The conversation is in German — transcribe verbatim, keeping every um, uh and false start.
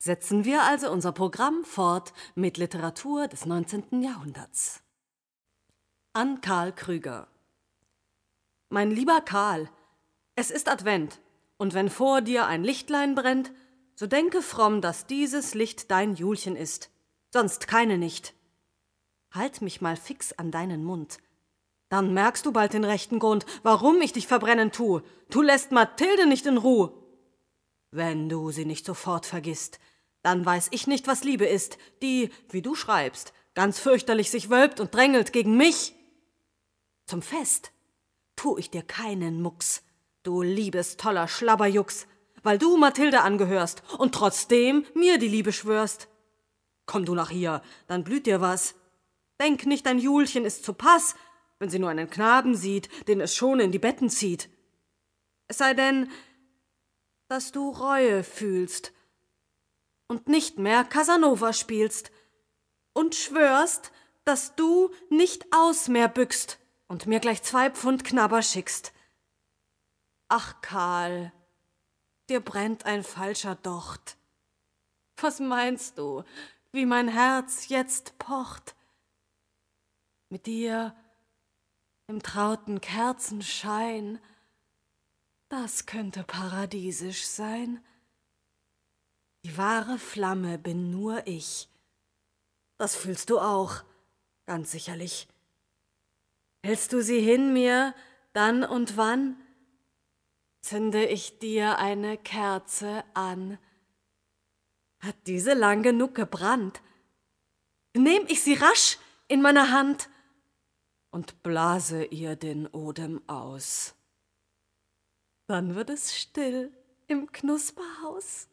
Setzen wir also unser Programm fort mit Literatur des neunzehnten Jahrhunderts. An Karl Krüger. Mein lieber Karl, es ist Advent, und wenn vor dir ein Lichtlein brennt, so denke fromm, dass dieses Licht dein Julchen ist, sonst keine nicht. Halt mich mal fix an deinen Mund, dann merkst du bald den rechten Grund, warum ich dich verbrennen tu. Du lässt Mathilde nicht in Ruh. Wenn du sie nicht sofort vergisst, dann weiß ich nicht, was Liebe ist, die, wie du schreibst, ganz fürchterlich sich wölbt und drängelt gegen mich. Zum Fest tu ich dir keinen Mucks, du liebes toller Schlabberjux, weil du Mathilde angehörst und trotzdem mir die Liebe schwörst. Komm du nach hier, dann blüht dir was. Denk nicht, dein Julchen ist zu Pass, wenn sie nur einen Knaben sieht, den es schon in die Betten zieht. Es sei denn, dass du Reue fühlst und nicht mehr Casanova spielst und schwörst, dass du nicht aus mehr bückst und mir gleich zwei Pfund Knabber schickst. Ach, Karl, dir brennt ein falscher Docht. Was meinst du, wie mein Herz jetzt pocht? Mit dir im trauten Kerzenschein, das könnte paradiesisch sein. Die wahre Flamme bin nur ich. Das fühlst du auch, ganz sicherlich. Hältst du sie hin mir, dann und wann, zünde ich dir eine Kerze an. Hat diese lang genug gebrannt, nehm ich sie rasch in meine Hand und blase ihr den Odem aus. Dann wird es still im Knusperhaus.